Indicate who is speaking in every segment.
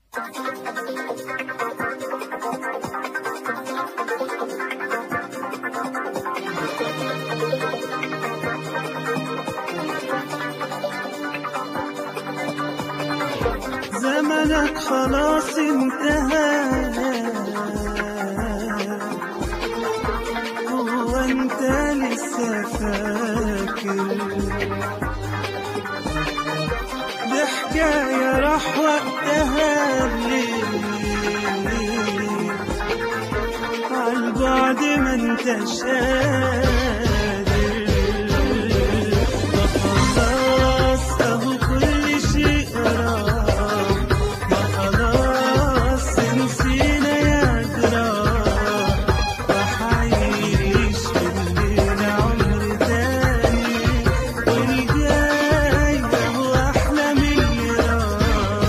Speaker 1: زمنك خلاص انتهى، هو انت لسه فاكر؟ دي حكاية راح وقتها الليل عالبعد ما انتش قادر. ما خلاص اهو كل شيء راح، ما خلاص نسينا يا جراح. راح اعيش بالليل عمر تاني، والجاي اهو احلى من اللي راح.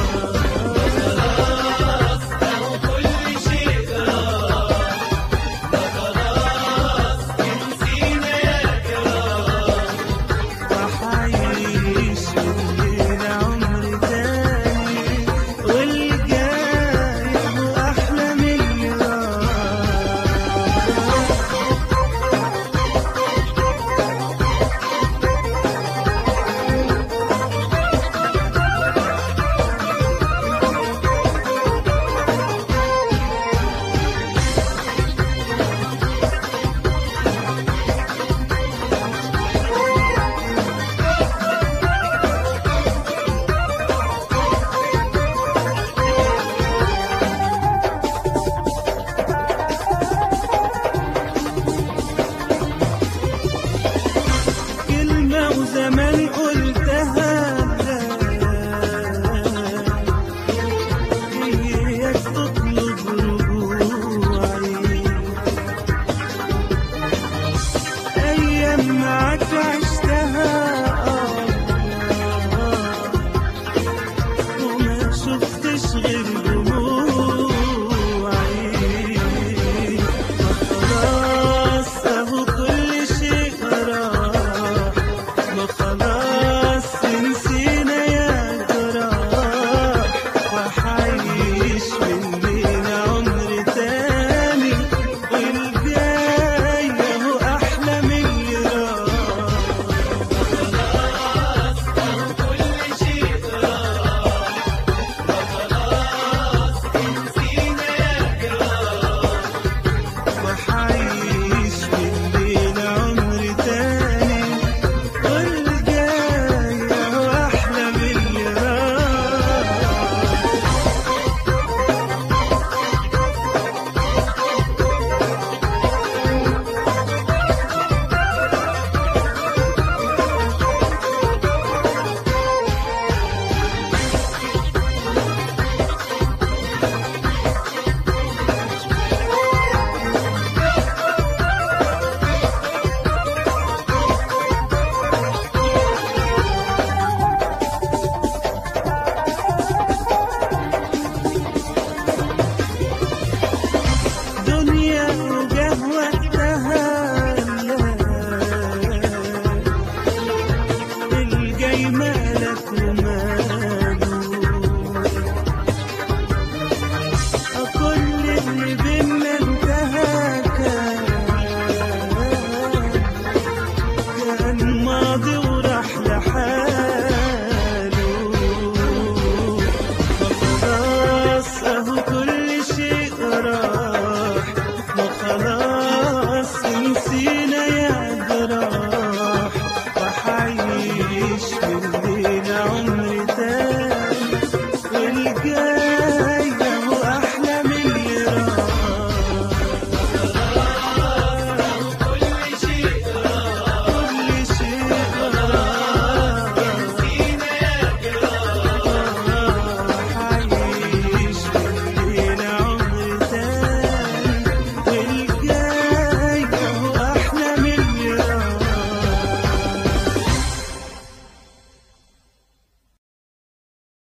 Speaker 2: خلاص اهو كل شيء راح، ما خلاص نسينا يا جراح.
Speaker 1: راح اعيش بالليل عمر تاني، والجاي اهو احلى من اللي راح. كلمة وزمان قلتها، إياك تطلب رجوعي. أيام معاك عشتها وما شفتش غير دموعي. ما خلاص أهو كل شيء راح، ما خلاص نسينا يا جراح. راح أعيش بالليل عمر تاني، والجاي أهو أحلى من اللي راح.
Speaker 2: خلاص اهو كل شيء راح، ما خلاص نسينا يا جراح.
Speaker 1: راح أعيش بالليل عمر تاني، والجاي أهو أحلى من اللي راح. دنيا وجه وقتها، الجاي مالك وماله. كل اللي بينا انتهى كان ماضي وراح لحاله. خلاص اهو كل شيء راح، ما خلاص نسينا يا جراح. راح اعيش بالليل